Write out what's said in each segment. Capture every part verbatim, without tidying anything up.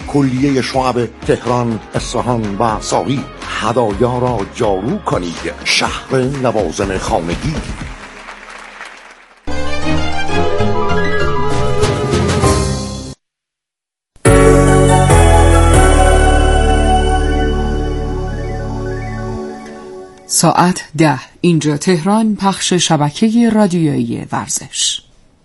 کلیه شعب تهران، اصفهان و ساوی هدایا را جارو کنید. شهر لوازم خانگی. ساعت ده. اینجا تهران. پخش شبکه رادیویی ورزش.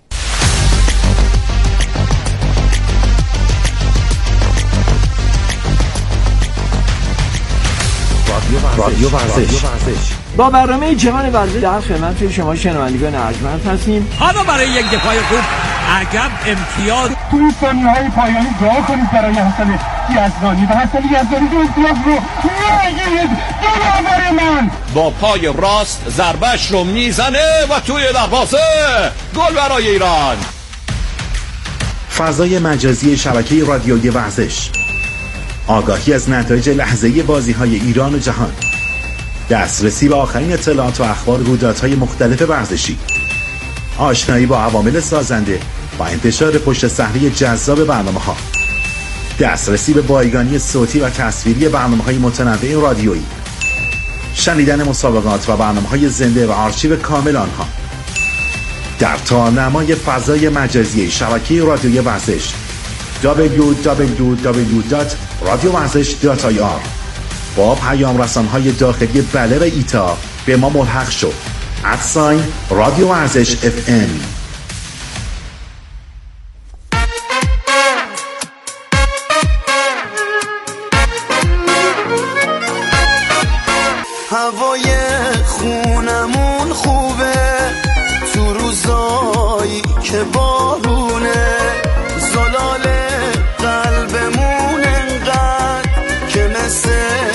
رادیو ورزش با برنامه جهان ورزش در خدمت شما شنوندگان ارجمند هستیم. حالا برای یک دفاع خوب عقب امتیاز توی ثانیه‌های پایانی دعا کنید برای حسن یزدانی و حسن یزدانی دو امتیاز رو میگیرید. برابر من با پای راست ضربهش رو میزنه و توی دروازه گل برای ایران. فضای مجازی شبکه رادیویی ورزش، آگاهی از نتایج لحظه‌ای بازی‌های ایران و جهان، دسترسی به آخرین اطلاعات و اخبار رویدادهای مختلف ورزشی، آشنایی با عوامل سازنده و انتشار پشت صحنه جذاب برنامه‌ها، دسترسی به بایگانی صوتی و تصویری برنامه‌های متنوع رادیویی، شنیدن مسابقات و برنامه‌های زنده و آرشیو کامل آنها در تارنمای فضای مجازی شبکه رادیویی ورزش دبلیو دبلیو دبلیو دات رادیو ورزش دات آی آر. با پیام رسان‌های داخلی بله و ایتا به ما ملحق شد. ادساین رادیو ورزش اف ام. هوای خونمون خوبه تو روزایی که بارونه، زلال قلبمون انقدر که مثل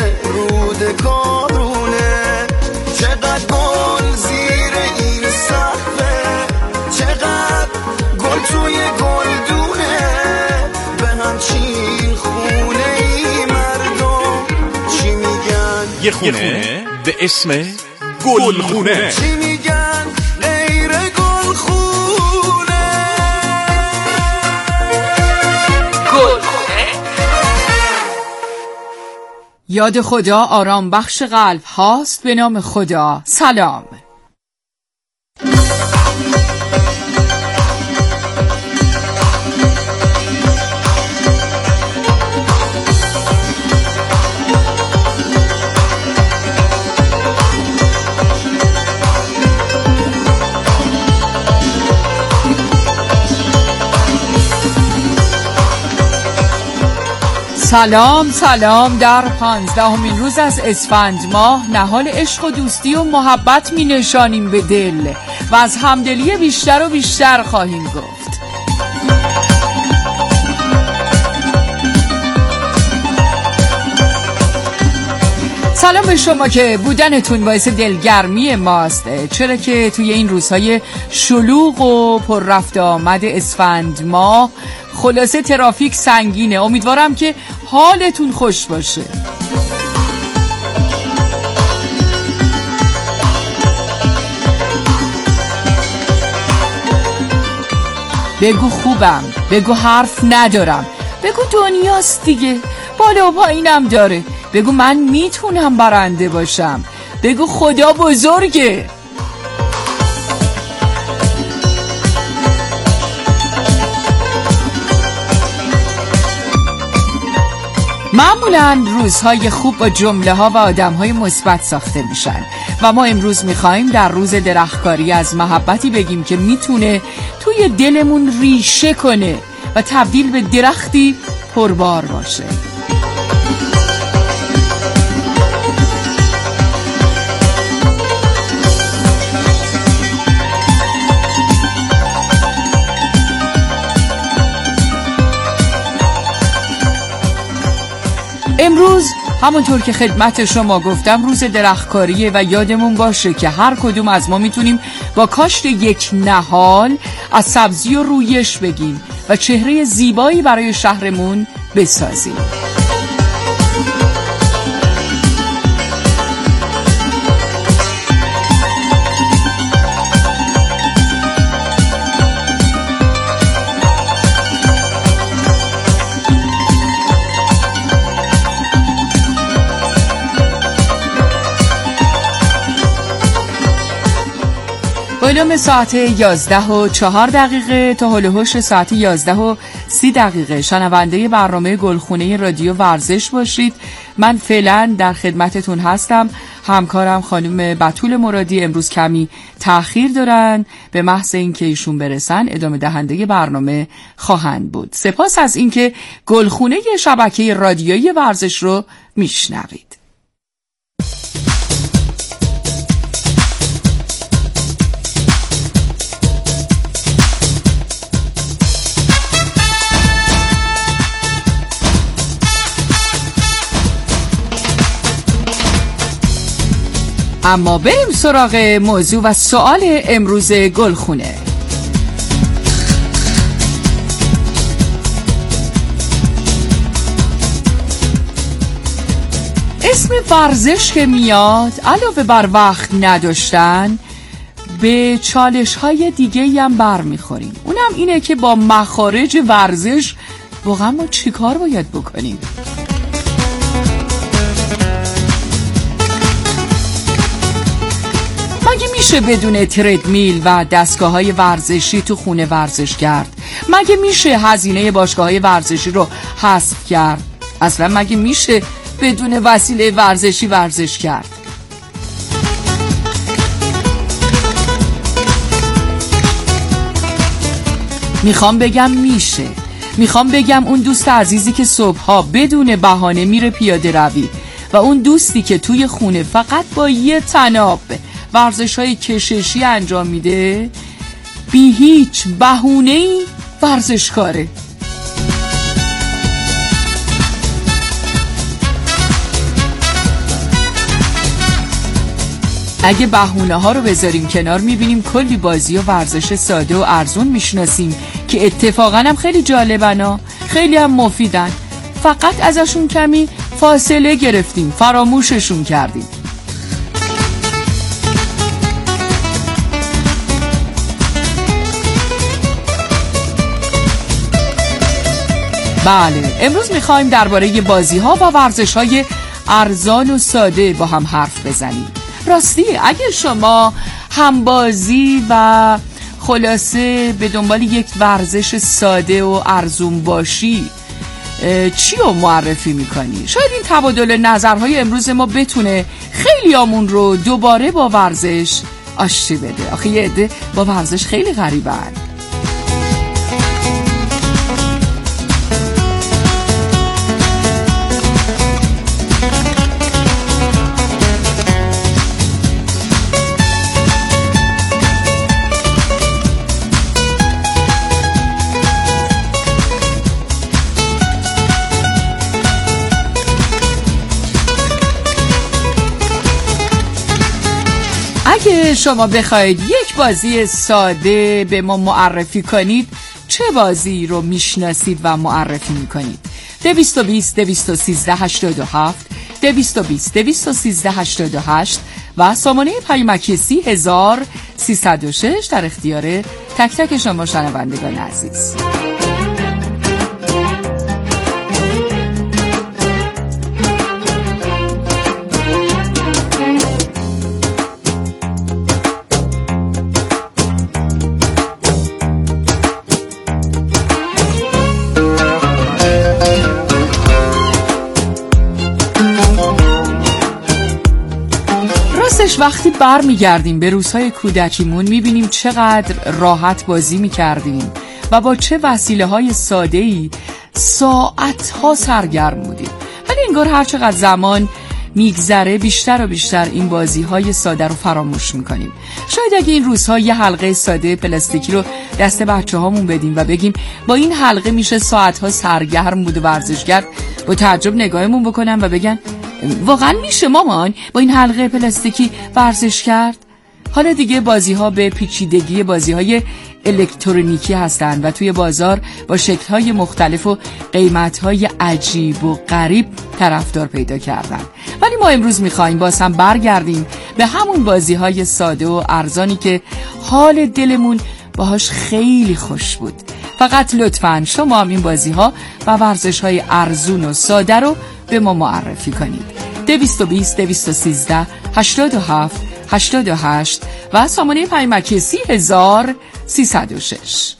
رودکارونه. چقدر گل زیر این صحفه، چقدر گل توی گلدونه، به همچین خونه ای مردم چی میگن؟ یه خونه به اسم گلخونه. چی میگن غیر گلخونه؟ گلخونه. یاد خدا آرام بخش قلب هاست. به نام خدا. سلام. سلام سلام. در پانزدهمین روز از اسفند ماه نهال عشق و دوستی و محبت می نشانیم به دل و از همدلی بیشتر و بیشتر خواهیم گفت. سلام به شما که بودنتون باعث دلگرمی ماست، چرا که توی این روزهای شلوغ و پر رفت آمد اسفند ماه خلاصه ترافیک سنگینه. امیدوارم که حالتون خوش باشه. بگو خوبم، بگو حرف ندارم، بگو دنیاست دیگه، بالا و پایینم داره، بگو من میتونم برنده باشم، بگو خدا بزرگه. معمولاً روزهای خوب با جمله ها و آدم های مثبت ساخته میشن و ما امروز میخوایم در روز درختکاری از محبتی بگیم که میتونه توی دلمون ریشه کنه و تبدیل به درختی پربار باشه. امروز همونطور که خدمت شما گفتم روز درختکاریه و یادمون باشه که هر کدوم از ما میتونیم با کاشت یک نهال از سبزی و رویش بگیم و چهره زیبایی برای شهرمون بسازیم. علوم ساعت یازده و چهار دقیقه تا هول و هوش ساعت یازده و سی دقیقه شنونده برنامه گلخونه رادیو ورزش باشید. من فعلا در خدمتتون هستم. همکارم خانم بتول مرادی امروز کمی تأخیر دارن، به محض اینکه ایشون برسن ادامه دهنده برنامه خواهند بود. سپاس از اینکه گلخونه شبکه رادیویی ورزش رو میشنوید. اما بریم سراغ موضوع و سوال امروز گلخونه. اسم ورزش که میاد علاوه بر وقت نداشتن به چالش های دیگه هم بر میخوریم. اونم اینه که با مخارج ورزش واقعا ما چی کار باید بکنیم؟ میشه بدون تردمیل و دستگاه های ورزشی تو خونه ورزش کرد؟ مگه میشه هزینه باشگاه های ورزشی رو حذف کرد؟ اصلا مگه میشه بدون وسیله ورزشی ورزش کرد؟ میخوام بگم میشه. میخوام بگم اون دوست عزیزی که صبحها بدون بهانه میره پیاده روی و اون دوستی که توی خونه فقط با یه طناب ورزش های کششی انجام میده، بی هیچ بهونه‌ای ورزشکاره. اگه بهونه ها رو بذاریم کنار میبینیم کلی بازی و ورزش ساده و ارزون میشناسیم که اتفاقا هم خیلی جالبن ها، خیلی هم مفیدن، فقط ازشون کمی فاصله گرفتیم، فراموششون کردیم. بله، امروز میخوایم درباره بازی‌ها و ورزش‌های ارزان و ساده با هم حرف بزنیم. راستی اگه شما هم بازی و خلاصه به دنبال یک ورزش ساده و ارزون باشی، چی رو معرفی میکنی؟ شاید این تبادل نظرهای امروز ما بتونه خیلی آمون رو دوباره با ورزش آشتی بده. آخه یه عده با ورزش خیلی غریبن. اگه شما بخواید یک بازی ساده به ما معرفی کنید، چه بازی رو میشناسید و معرفی میکنید؟ دویست و بیست دویست و سیزده هشتاد و هفت دویست و بیست دویست و سیزده هشتاد و هشت و سامانه پیامکی سی هزار سیصد و شش در اختیار تک تک شما شنوندگان عزیز. وقتی بر میگردیم به روزهای کودکیمون میبینیم چقدر راحت بازی میکردیم و با چه وسیله های ساده‌ای ساعت ها سرگرم بودیم، ولی انگار هر چقدر زمان میگذره بیشتر و بیشتر این بازی های ساده رو فراموش میکنیم. شاید اگه این روزها یه حلقه ساده پلاستیکی رو دست بچه هامون بدیم و بگیم با این حلقه میشه ساعت ها سرگرم بود و ورزش کرد، با تعجب نگاهمون بکنن و بگن واقعا میشه مامان با این حلقه پلاستیکی ورزش کرد؟ حالا دیگه بازی ها به پیچیدگی بازی های الکترونیکی هستن و توی بازار با شکل های مختلف و قیمت های عجیب و غریب طرفدار پیدا کردن. ولی ما امروز میخوایم باز هم برگردیم به همون بازی های ساده و ارزانی که حال دلمون باهاش خیلی خوش بود. فقط لطفاً شما هم این بازی ها و ورزش های ارزون و ساده رو به ما معرفی کنید. دویست و بیست دویست و سیزده هشتاد و هفت هشتاد و هشت و سامانه پیامکی سی هزار سیصد و شش.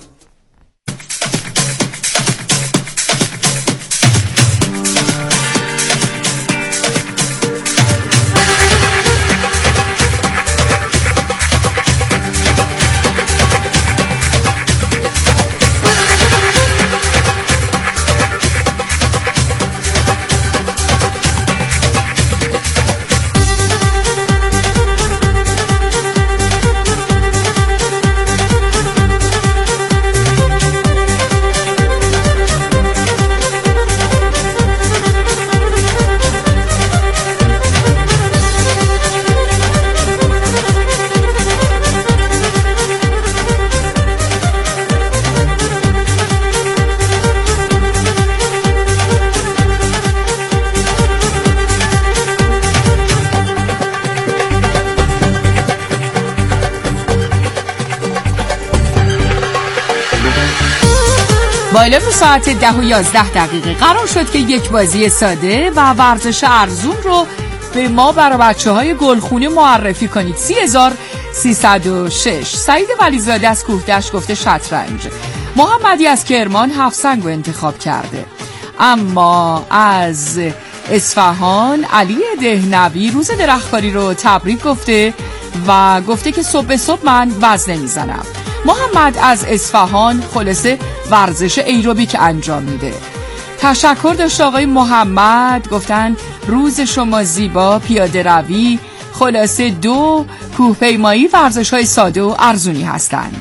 بالا به ساعت ده و یازده دقیقه قرار شد که یک بازی ساده و ورزش ارزون رو به ما برای بچه های گلخونه معرفی کنید. سی هزار سیصد و شش. سعید ولیزاده از کوهدشت گفته شطرنج. محمدی از کرمان هفت سنگ رو انتخاب کرده. اما از اصفهان علی دهنوی روز درختکاری رو تبریک گفته و گفته که صبح صبح من وزنه میزنم. محمد از اصفهان خلاصه ورزش ایروبیک انجام میده. تشکر داشت آقای محمد، گفتن روز شما زیبا، پیاده روی، خلاصه دو، کوهپیمایی ورزش های ساده و ارزونی هستند.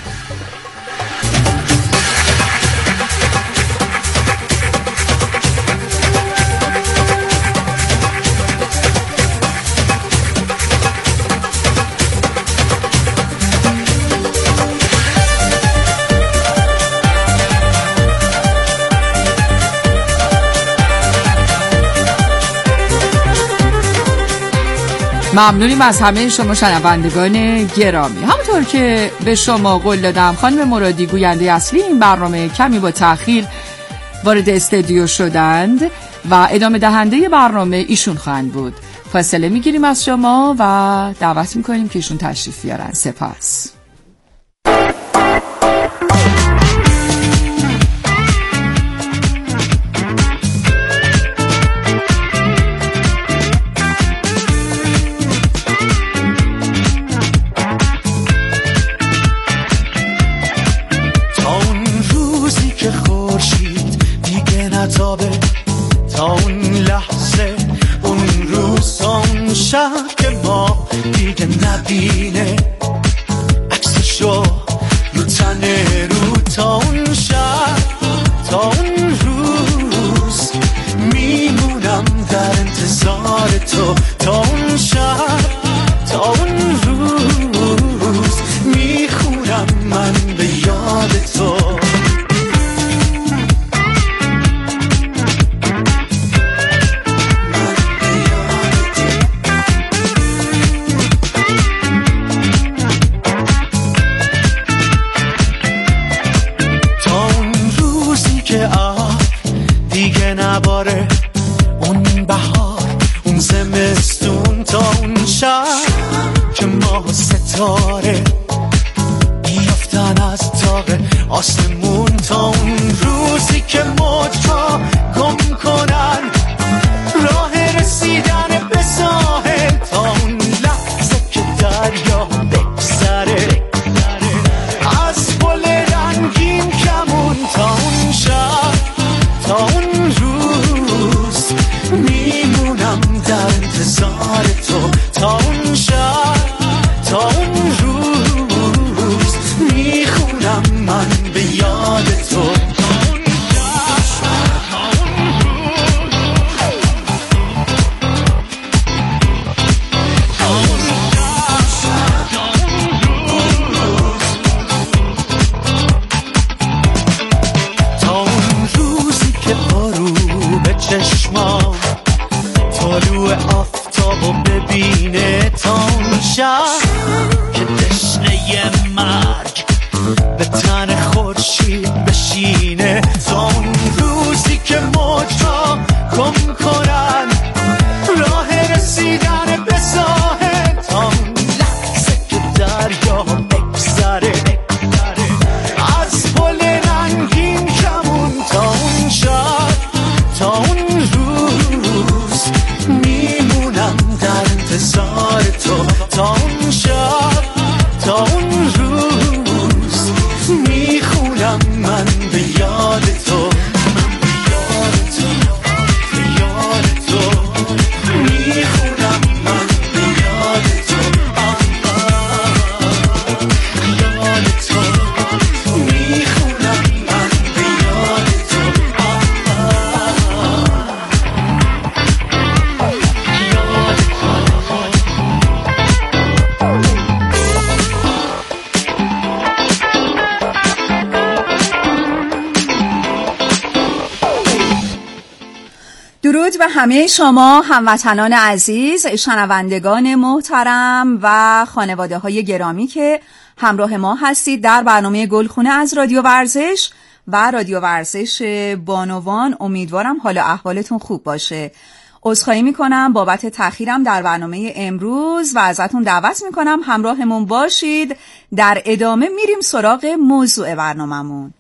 ممنونیم از همه شما شنوندگان گرامی. همونطور که به شما قول دادم خانم مرادی گوینده اصلی این برنامه کمی با تأخیر وارد استودیو شدند و ادامه دهنده برنامه ایشون خواهند بود. فاصله میگیریم از شما و دعوت میکنیم که ایشون تشریف بیارن. سپاس. تا اون لحظه اون روز اون شب که ما دیگه نبینه عکسشو رو تنه رو تا اون شب تا اون روز میمونم در انتظار تو تا اون شب تا اون روز میخونم من به یاد تو نباره اون بهار اون زمستون تا اون شب که ماه و ستاره بیافتن از تاق آسمون تا اون روزی که موجا گم کنن راه رسیدن به ساحل تا اون لحظه که دریا بگذره از گل رنگین کمون تا اون شب تا اون روز میمونم در انتظار تو تا اون شب تا اون روز میخونم من به یاد تو چشمام طلوع آفتابو ببینه تا اون شب که تشنه مرگ به تن خورشید بشینه تا اون روزی که موجا گم کنن راه رسیدن به ساحل تا اون درود به همه شما هموطنان عزیز، شنوندگان محترم و خانواده های گرامی که همراه ما هستید در برنامه گلخونه از رادیو ورزش و رادیو ورزش بانوان. امیدوارم حال و احوالتون خوب باشه. عذرخواهی میکنم بابت تأخیرم در برنامه امروز و ازتون دعوت میکنم همراهمون باشید. در ادامه میریم سراغ موضوع برنامه‌مون.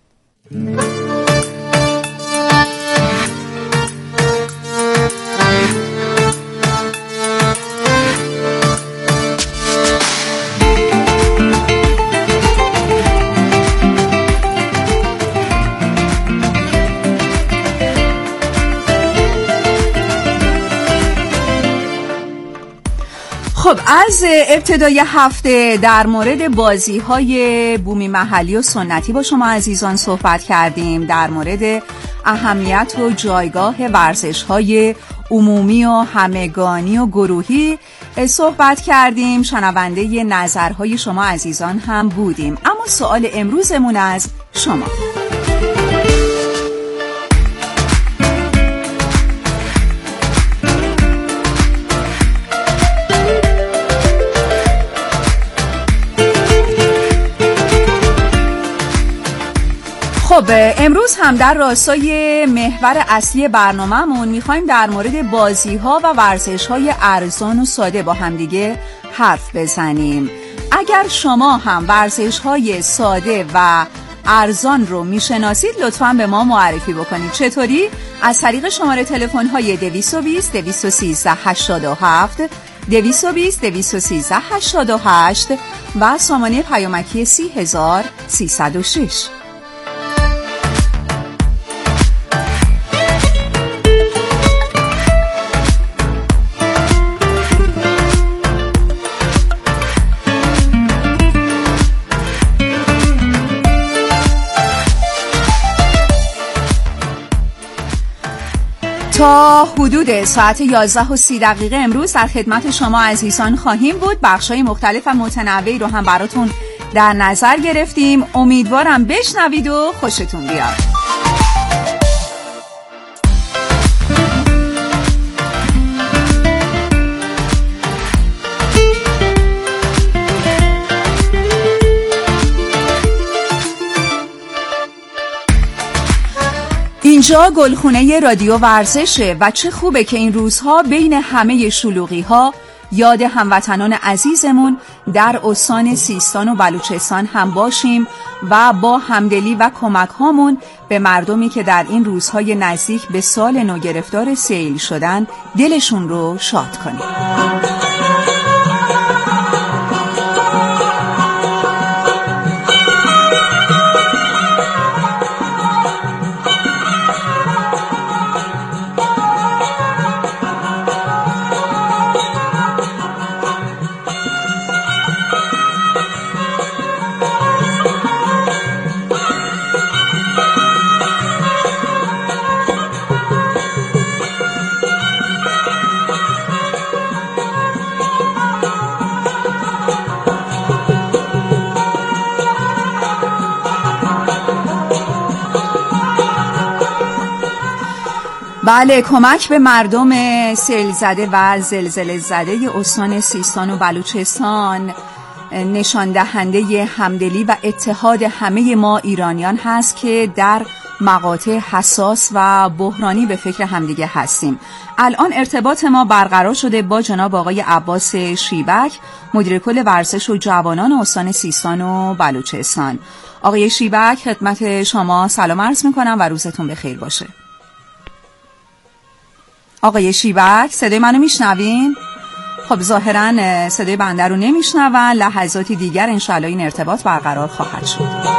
خب از ابتدای هفته در مورد بازی‌های بومی محلی و سنتی با شما عزیزان صحبت کردیم. در مورد اهمیت و جایگاه ورزش‌های عمومی و همگانی و گروهی صحبت کردیم. شنونده نظرهای شما عزیزان هم بودیم. اما سوال امروزمون از شما: خب امروز هم در راستای محور اصلی برنامه‌مون میخوایم در مورد بازی‌ها و ورزش‌های ارزان و ساده با همدیگه حرف بزنیم. اگر شما هم ورزش‌های ساده و ارزان رو میشناسید لطفاً به ما معرفی بکنید. چطوری؟ از طریق شماره تلفن‌های دویست و بیست دویست و سیزده هشتاد و هفت دویست و بیست دویست و سیزده هشتاد و هشت و سامانه پیامکی سی هزار سیصد و شش. تا حدود ساعت یازده و سی دقیقه امروز در خدمت شما عزیزان خواهیم بود. بخشای مختلف و متنوعی رو هم براتون در نظر گرفتیم. امیدوارم بشنوید و خوشتون بیاد. اینجا گلخونه رادیو ورزشه و چه خوبه که این روزها بین همه شلوغی ها یاد هموطنان عزیزمون در استان سیستان و بلوچستان هم باشیم و با همدلی و کمک هامون به مردمی که در این روزهای نزدیک به سال نو گرفتار سیل شدن دلشون رو شاد کنیم. بله، کمک به مردم سیل زده و زلزله زده استان سیستان و بلوچستان نشان دهنده همدلی و اتحاد همه ما ایرانیان هست که در مقاطع حساس و بحرانی به فکر همدیگه هستیم. الان ارتباط ما برقرار شده با جناب آقای عباس شیبک، مدیر کل ورزش و جوانان استان سیستان و بلوچستان. آقای شیبک، خدمت شما سلام عرض میکنم و روزتون بخیر باشه. آقای شیبک، صدای منو میشنوین؟ خب ظاهرا صدای بنده رو نمیشنون. لحظاتی دیگر انشالله این ارتباط برقرار خواهد شد.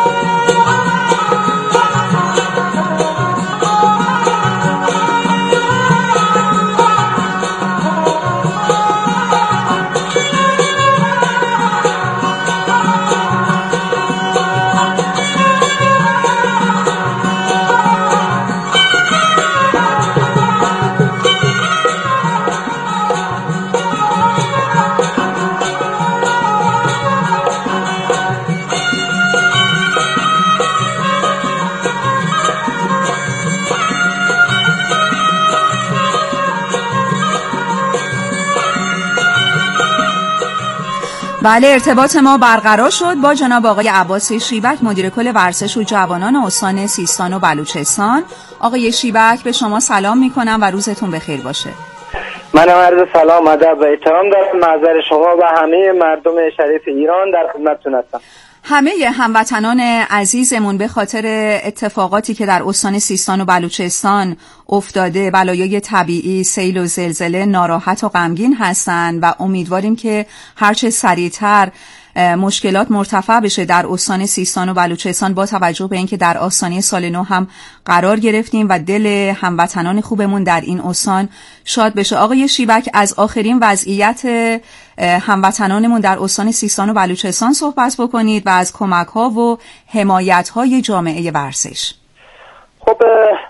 بله، ارتباط ما برقرار شد با جناب آقای عباس شیبک، مدیر کل ورزش و جوانان استان سیستان و بلوچستان. آقای شیبک، به شما سلام میکنم و روزتون بخیر باشه. منم عرض سلام، ادب و احترام دارم محضر شما و همه مردم شریف ایران در خدمتتون هستم. همه هموطنان عزیزمون به خاطر اتفاقاتی که در استان سیستان و بلوچستان افتاده، بلایای طبیعی، سیل و زلزله، ناراحت و غمگین هستند و امیدواریم که هرچه سریعتر مشکلات مرتفع بشه در استان سیستان و بلوچستان، با توجه به اینکه در آستانه سال نو هم قرار گرفتیم و دل هموطنان خوبمون در این استان شاد بشه. آقای شیبک، از آخرین وضعیت هموطنانمون در استان سیستان و بلوچستان صحبت بکنید و از کمک‌ها و حمایت‌های جامعه ورزش. خب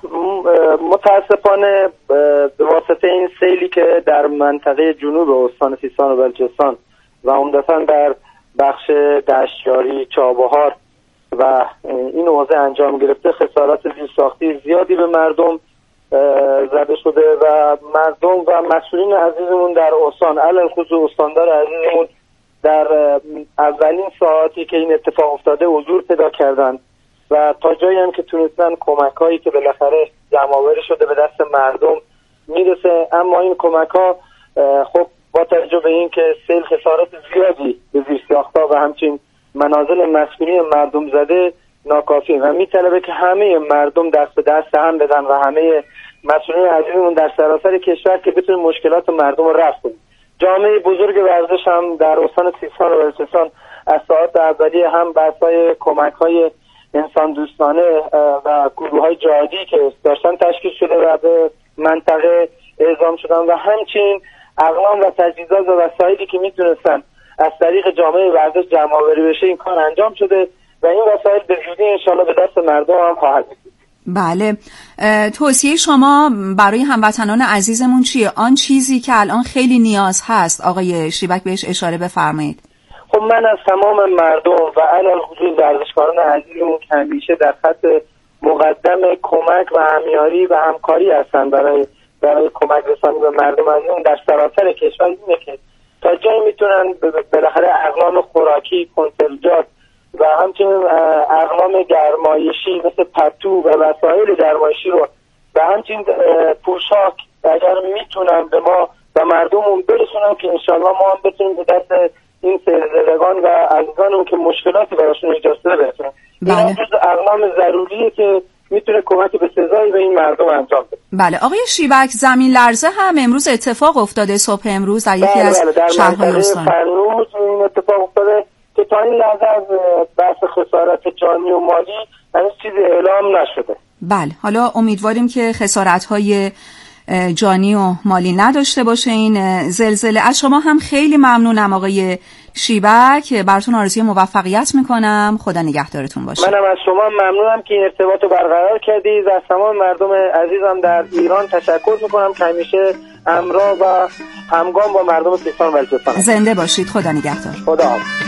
متاسفانه به واسطه این سیلی که در منطقه جنوب استان سیستان و بلوچستان و عمدتاً در بخش دشتیاری، چابهار و این حوزه انجام گرفته، خسارات زیرساختی زیادی به مردم زده شده و مردم و مسئولین عزیزمون در استان، علل خصوص استاندار عزیزمون، در اولین ساعاتی که این اتفاق افتاده حضور پیدا کردند و تا جایی هم که تونستن کمک‌هایی که بالاخره جمع‌آوری شده به دست مردم میرسه. اما این کمک‌ها خب با توجه به این که سیل خسارات زیادی به زیرساخت‌ها و همچنین منازل مسکونی مردم زده ناکافی و میطلبه که همه مردم دست به دست هم بدن و همه مسئولین عزیزمون در سراسر کشور که بتونن مشکلات مردم رو رفع کنن. جامعه بزرگ ورزش هم در استان سیستان و بلوچستان از ساعات اولیه هم بحث‌های کمک‌های انسان دوستانه و گروه‌های جهادی که داشتن تشکیل شده و به منطقه اعزام شدن و همچنین اقلام و تجهیزات و وسایلی که میتونستن از طریق جامعه ورزش جمع آوری بشه این کار انجام شده و این وسایل به زودی انشالله به دست مردم هم خواهد رسید. بله، توصیه شما برای هموطنان عزیزمون چیه؟ آن چیزی که الان خیلی نیاز هست آقای شیبک بهش اشاره بفرمایید. خب من از تمام مردم و علل خصوص ورزشکاران عزیزمون که همیشه در خط مقدم کمک و همیاری و همکاری هستن برای برای کمک رسانی به مردم عزیزمون در سراسر کشور، اینه که تا جایی میتونن بالاخره اقلام خوراکی، کنسروات و همچنین اقلام گرمایشی مثل پتو و وسایل گرمایشی رو و همچنین پوشاک اگر میتونن به ما و مردممون برسونن که انشالله ما هم بتونیم به دست این سرزدگان و عزیزانمون که مشکلاتی براشون ایجاد شده برسونن. این جز اقلام ضروریه که میتونه کمک به سزایی به این مردم انجام بده. بله آقای شیبک، زمین لرزه هم امروز اتفاق افتاده صبح امروز در یکی بله از بله شهرهای استان. فرنوز این اتفاق افتاده که تا این لحظه از بحث خسارت جانی و مالی هنوز چیزی اعلام نشده. بله، حالا امیدواریم که خسارت‌های جانی و مالی نداشته باشه این زلزله. از شما هم خیلی ممنونم آقای شیبک، براتون آرزوی موفقیت میکنم. خدا نگهدارتون باشه. منم از شما ممنونم که این ارتباط رو برقرار کردید. از تمام مردم عزیزم در ایران تشکر میکنم که همیشه همراه و همگام با مردم سیستان و بلوچستان. زنده باشید. خدا نگهدار. خدا حافظ.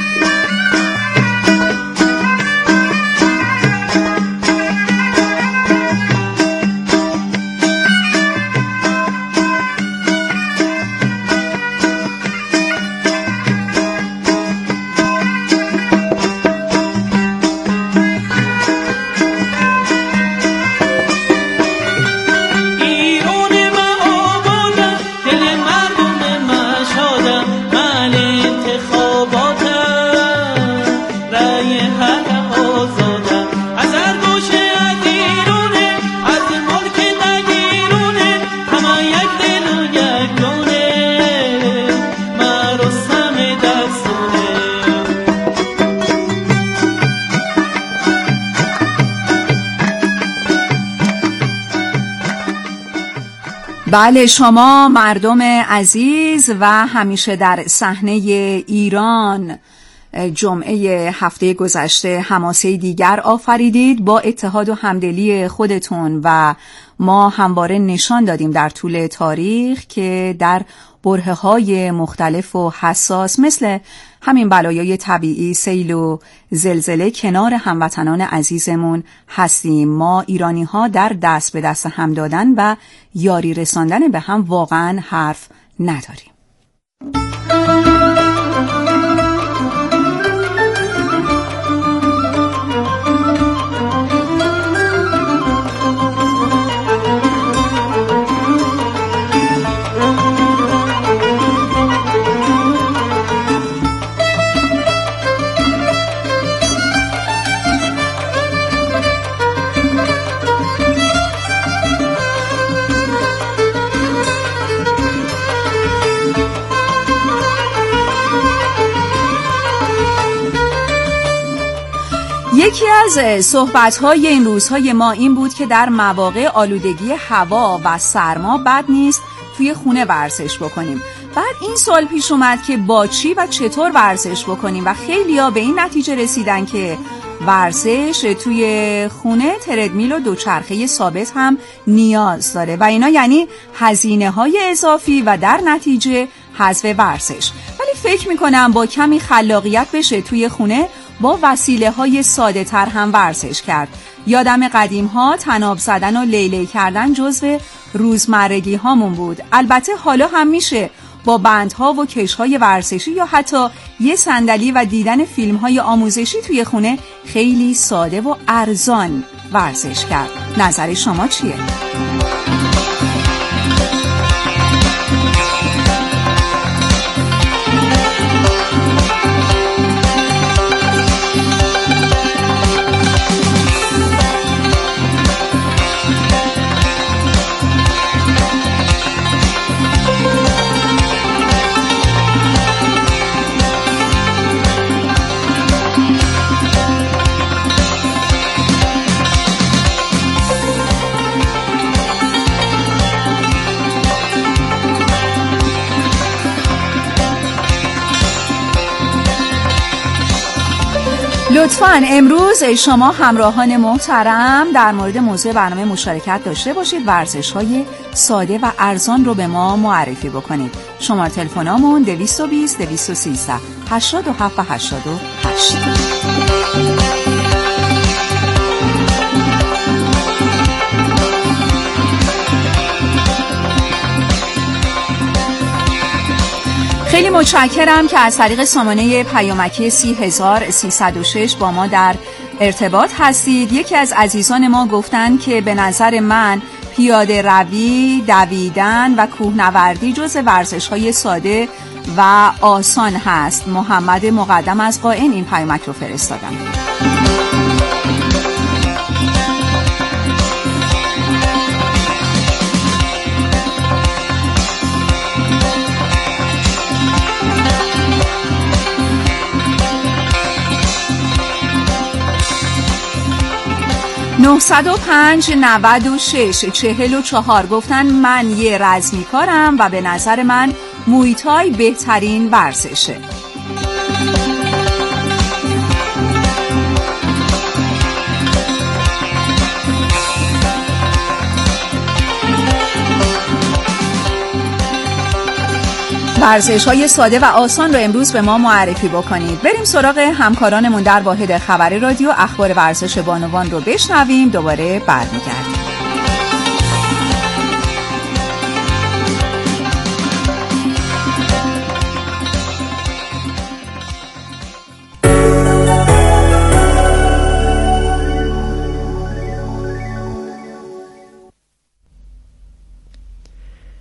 بله، شما مردم عزیز و همیشه در صحنه ایران جمعه هفته گذشته حماسه دیگر آفریدید با اتحاد و همدلی خودتون و ما همواره نشان دادیم در طول تاریخ که در برهه‌های مختلف و حساس مثل همین بلایای طبیعی، سیل و زلزله کنار هموطنان عزیزمون هستیم. ما ایرانی ها در دست به دست هم دادن و یاری رساندن به هم واقعا حرف نداریم. یکی از صحبت‌های این روزهای ما این بود که در مواقع آلودگی هوا و سرما بد نیست توی خونه ورزش بکنیم. بعد این سوال پیش اومد که با چی و چطور ورزش بکنیم و خیلی‌ها به این نتیجه رسیدن که ورزش توی خونه تردمیل و دوچرخه ثابت هم نیاز داره و اینا یعنی هزینه‌های اضافی و در نتیجه حذف ورزش. ولی فکر می‌کنم با کمی خلاقیت بشه توی خونه با وسیله‌های ساده‌تر هم ورزش کرد. یادم قدیم‌ها طناب زدن و لیلی کردن جزو روزمرگی هامون بود. البته حالا هم میشه با بندها و کش‌های ورزشی یا حتی یه صندلی و دیدن فیلم‌های آموزشی توی خونه خیلی ساده و ارزان ورزش کرد. نظر شما چیه؟ لطفاً امروز شما همراهان محترم در مورد موضوع برنامه مشارکت داشته باشید. ورزش‌های ساده و ارزان رو به ما معرفی بکنید. شماره تلفنمون دویست و بیست دویست و سیزده هشتاد و هفت هشتاد و هشت. خیلی متشکرم که از طریق سامانه پیامکی سی هزار سیصد و شش با ما در ارتباط هستید. یکی از عزیزان ما گفتن که به نظر من پیاده روی، دویدن و کوهنوردی جز ورزش‌های ساده و آسان هست. محمد مقدم از قائن این پیامک رو فرستادن. نهصد و پنج نود و شش چهل و چهار گفتن من یه رزمی کارم و به نظر من مویتای بهترین ورزشه. ورزش‌های ساده و آسان رو امروز به ما معرفی بکنید. بریم سراغ همکارانمون در واحد خبر رادیو. اخبار ورزش بانوان رو بشنویم، دوباره برمیگردیم.